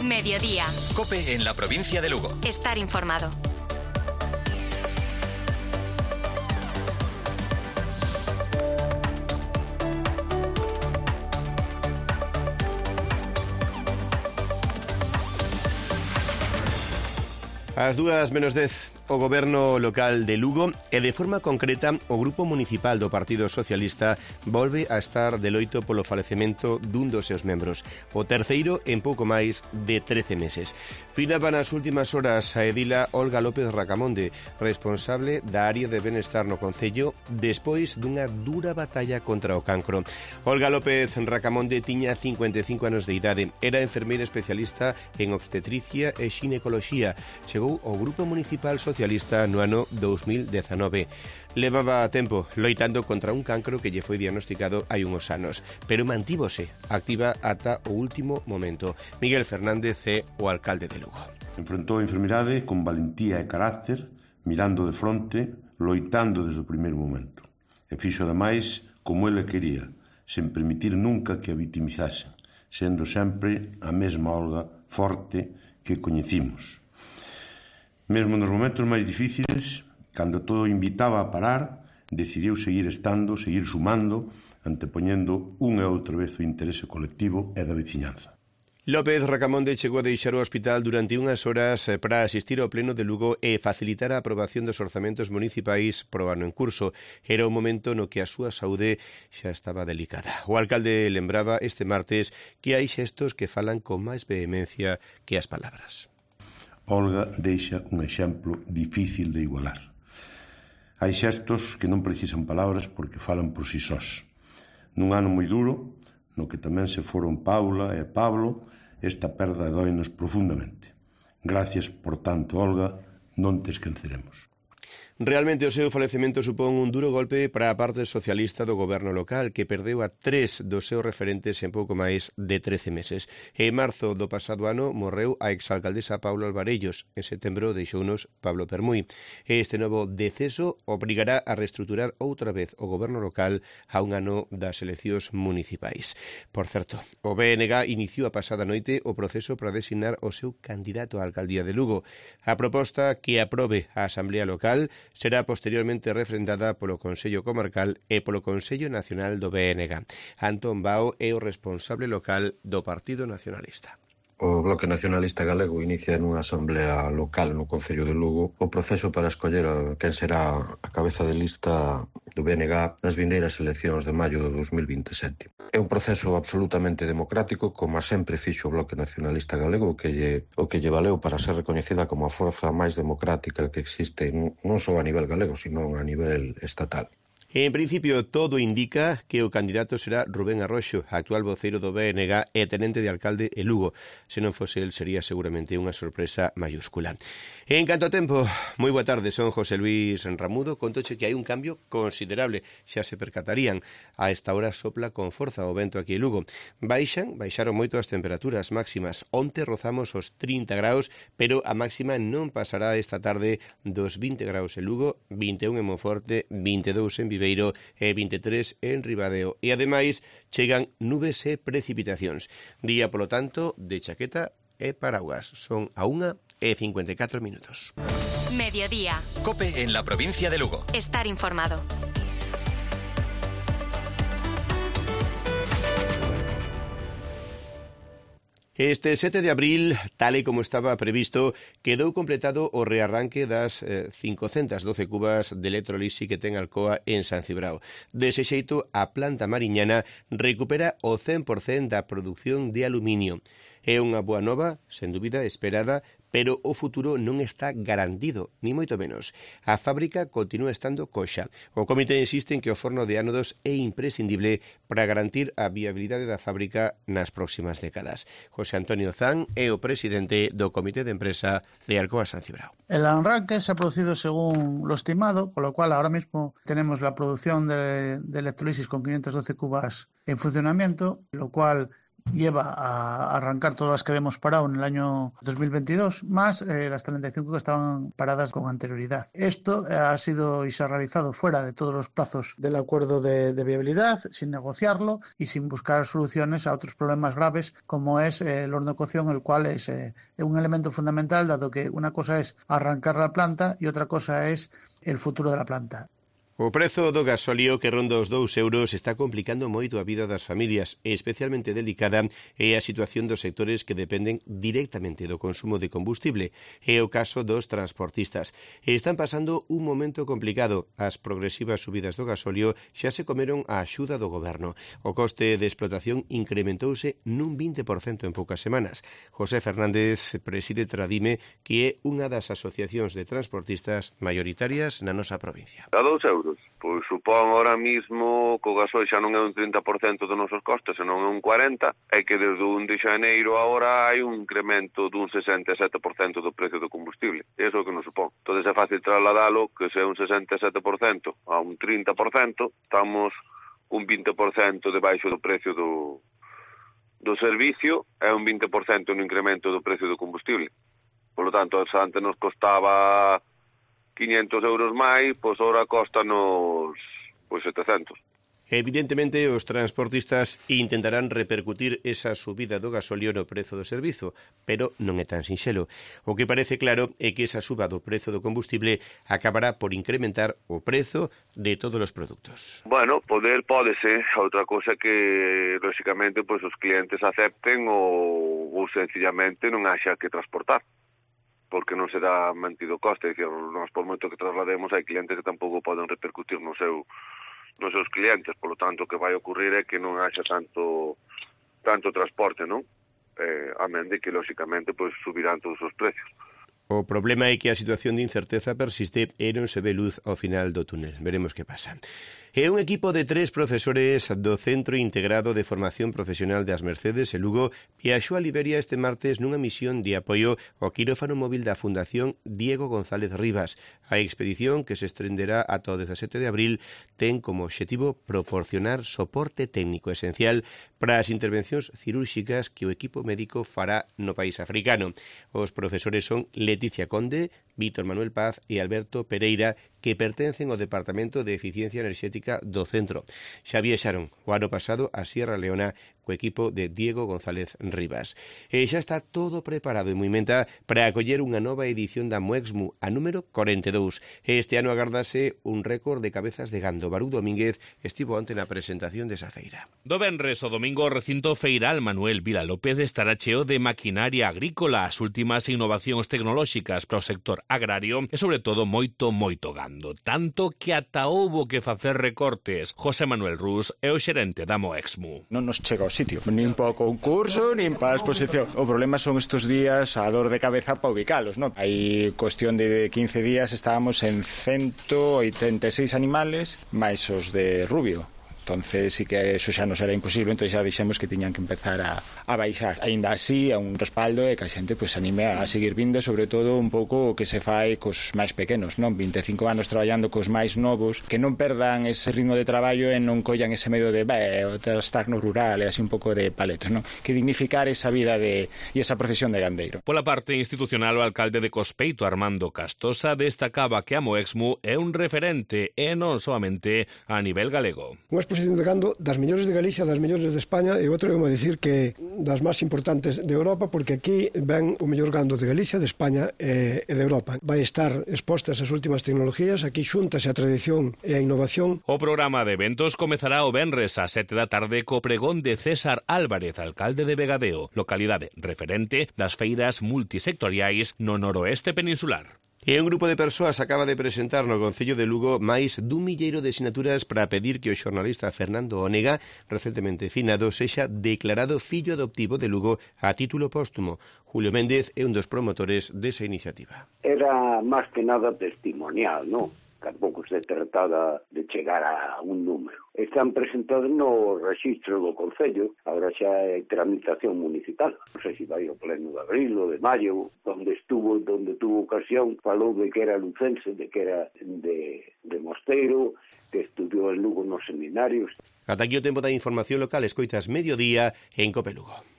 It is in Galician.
Mediodía. COPE en la provincia de Lugo. Estar informado. Ás 2:10, o Goberno local de Lugo e de forma concreta o Grupo Municipal do Partido Socialista volve a estar de loito polo falecemento dun dos seus membros, o terceiro en pouco máis de 13 meses. Finaba nas últimas horas a edila Olga López Racamonde, responsable da área de benestar no concello, despois dunha dura batalla contra o cancro. Olga López Racamonde tiña 55 anos de idade, era enfermeira especialista en obstetricia e xinecoloxía. Chegou ao Grupo Municipal Socialista no ano 2019. Levaba tempo loitando contra un cancro que lle foi diagnosticado hai uns anos, pero mantívose activa ata o último momento. Miguel Fernández é o alcalde de Lugo. Enfrentou a enfermidade con valentía e carácter, mirando de fronte, loitando desde o primeiro momento. E fixo ademais como ela quería, sen permitir nunca que a vitimizasen, sendo sempre a mesma Olga forte que coñecimos. Mesmo nos momentos máis difíciles, cando todo invitaba a parar, decidiu seguir estando, seguir sumando, antepoñendo unha e outra vez o interese colectivo e da veciñanza. López Racamonde chegou a deixar o hospital durante unhas horas para asistir ao pleno de Lugo e facilitar a aprobación dos orzamentos municipais pro ano en curso. Era o momento no que a súa saúde xa estaba delicada. O alcalde lembraba este martes que hai xestos que falan con máis vehemencia que as palabras. Olga deixa un exemplo difícil de igualar. Hai xestos que non precisan palabras porque falan por si sós. Nun ano moi duro, no que tamén se foron Paula e Pablo, esta perda doinos profundamente. Gracias, por tanto, Olga, non te esqueceremos. Realmente o seu falecemento supón un duro golpe para a parte socialista do goberno local, que perdeu a 3 dos seus referentes en pouco máis de 13 meses. En marzo do pasado ano morreu a exalcaldesa Paula Alvarellos. En setembro deixounos Pablo Permuy. Este novo deceso obrigará a reestruturar outra vez o goberno local a un ano das eleccións municipais. Por certo, o BNG iniciou a pasada noite o proceso para designar o seu candidato á alcaldía de Lugo. A proposta que aprobe a Asamblea Local será posteriormente refrendada polo Consello Comarcal e polo Consello Nacional do BNG. Antón Bao é o responsable local do Partido Nacionalista. O Bloque Nacionalista Galego inicia nunha asamblea local no Concello de Lugo o proceso para escoller quen será a cabeza de lista do BNG nas vindeiras eleccións de maio do 2027. É un proceso absolutamente democrático, como sempre fixo o Bloque Nacionalista Galego, o que lle valeu para ser recoñecida como a forza máis democrática que existe non só a nivel galego, sino a nivel estatal. En principio, todo indica que o candidato será Rubén Arroxo, actual voceiro do BNG e tenente de alcalde en Lugo. Se non fose el, sería seguramente unha sorpresa mayúscula. En canto a tempo, moi boa tarde, son José Luis Ramudo. Contoche que hai un cambio considerable, xa se percatarían. A esta hora sopla con forza o vento aquí en Lugo. Baixaron moito as temperaturas máximas. Onte rozamos os 30 graus, pero a máxima non pasará esta tarde dos 20 graus en Lugo, 21 en Monforte, 22 en Viveiro e 23 en Ribadeo. E ademais chegan nubes e precipitacións. Día, polo tanto, de chaqueta e paraugas. Son a 1:54 minutos. Mediodía. COPE en la provincia de Lugo. Estar informado. Este 7 de abril, tal e como estaba previsto, quedou completado o rearranque das 512 cubas de electrolisi que ten Alcoa en San Cibrao. Dese xeito, a planta mariñana recupera o 100% da produción de aluminio. É unha boa nova, sen dúbida, esperada, pero o futuro non está garantido, ni moito menos. A fábrica continúa estando coxa. O comité insiste en que o forno de ánodos é imprescindible para garantir a viabilidade da fábrica nas próximas décadas. José Antonio Zan é o presidente do comité de empresa de Alcoa San Cibrao. El arranque se ha producido según lo estimado, con lo cual ahora mismo tenemos la producción de electrolisis con 512 cubas en funcionamiento, lo cual lleva a arrancar todas las que habíamos parado en el año 2022, más las 35 que estaban paradas con anterioridad. Esto ha sido y se ha realizado fuera de todos los plazos del acuerdo de viabilidad, sin negociarlo y sin buscar soluciones a otros problemas graves como es el horno de cocción, el cual es un elemento fundamental, dado que una cosa es arrancar la planta y otra cosa es el futuro de la planta. O prezo do gasóleo que ronda os 2 euros está complicando moito a vida das familias e especialmente delicada é a situación dos sectores que dependen directamente do consumo de combustible. É o caso dos transportistas. E están pasando un momento complicado. As progresivas subidas do gasóleo xa se comeron a axuda do goberno. O coste de explotación incrementouse nun 20% en poucas semanas. José Fernández preside Tradime, que é unha das asociacións de transportistas maioritarias na nosa provincia. A 2 euros. Pois supón ahora mismo que o gasol xa non é un 30% dos nosos costes, senón é un 40%, e que desde o 1 de xaneiro agora hai un incremento dun 67% do precio do combustible. Eso é o que nos supón. Entón é fácil trasladalo, que se é un 67% a un 30%, estamos un 20% debaixo do precio do servicio e un 20% no incremento do precio do combustible. Por lo tanto, antes nos costaba 500 euros máis, pois agora costanos 700. Evidentemente, os transportistas intentarán repercutir esa subida do gasóleo no prezo do servizo, pero non é tan sinxelo. O que parece claro é que esa suba do prezo do combustible acabará por incrementar o prezo de todos os produtos. Bueno, pódese. Outra cosa que, lóxicamente, pois os clientes acepten ou sencillamente non haxa que transportar, porque non será mantido coste. É dicir, nós por moito que traslademos hai clientes que tampouco poden repercutir nos seus clientes, polo tanto o que vai ocurrir é que non haxa tanto transporte, non? A men de que, lóxicamente, pois subirán todos os precios. O problema é que a situación de incerteza persiste e non se ve luz ao final do túnel. Veremos que pasa. É un equipo de 3 profesores do Centro Integrado de Formación Profesional de As Mercedes, en Lugo, viaxou a Liberia este martes nunha misión de apoio ao quirófano móvil da Fundación Diego González Rivas. A expedición, que se estrenderá ata o 17 de abril, ten como obxectivo proporcionar soporte técnico esencial para as intervencións cirúrxicas que o equipo médico fará no país africano. Os profesores son Leticia Conde, Víctor Manuel Paz e Alberto Pereira, que pertencen ao Departamento de Eficiencia Enerxética do Centro. Xa viaxaron o ano pasado a Sierra Leona co equipo de Diego González Rivas. E xa está todo preparado en Moimenta para acoller unha nova edición da Moexmu, a número 42. Este ano agárdase un récord de cabezas de gando. Barú Domínguez estivo ante na presentación desa feira. Do venres o domingo o recinto feiral Manuel Vila López estará cheo de maquinaria agrícola, as últimas innovacións tecnolóxicas para o sector agrario e sobre todo moito gando, tanto que ata houbo que facer recortes. José Manuel Rus é o xerente da Moexmu. Non nos chega ao sitio, nin para o concurso, nin para a exposición. O problema son estes días a dor de cabeza para ubicalos, non? Hai cuestión de 15 días estábamos en 186 animales, máis os de Rubio. Entonces sí que eso xa nos era imposible, entón xa dixemos que tiñan que empezar a baixar. Ainda así, a un respaldo e que a xente pues, anime a seguir vindo, sobre todo un pouco o que se fai cos máis pequenos, non? 25 anos traballando cos máis novos, que non perdan ese ritmo de traballo e non collan ese medo de estar no rural e así un pouco de paletos, non? Que dignificar esa vida e esa profesión de gandeiro. Pola parte institucional, o alcalde de Cospeito, Armando Castosa, destacaba que a Moexmu é un referente e non solamente a nivel galego. De gando das mellores de Galicia, das mellores de España, e outro é dicir que das máis importantes de Europa, porque aquí ven o mellor gando de Galicia, de España e de Europa. Vai estar expostas as últimas tecnologías, aquí xúntase a tradición e a innovación. O programa de eventos comezará o venres a 7 da tarde co pregón de César Álvarez, alcalde de Vegadeo, localidade referente das feiras multisectoriais no noroeste peninsular. E un grupo de persoas acaba de presentar no Concello de Lugo máis dun milleiro de sinaturas para pedir que o xornalista Fernando Onega, recentemente finado, sexa declarado fillo adoptivo de Lugo a título póstumo. Julio Méndez é un dos promotores desa iniciativa. Era máis que nada testimonial, non? tampouco se tratada de chegar a un número. Están presentados no rexistro do Concello, agora xa é tramitación municipal. Non sei se vai ao pleno de abril ou de maio, donde tuvo ocasión, falou de que era lucense, de que era de Mosteiro, que estudiou en Lugo nos seminarios. Ata aquí o tempo da información local, escoitas Mediodía en Cope Lugo.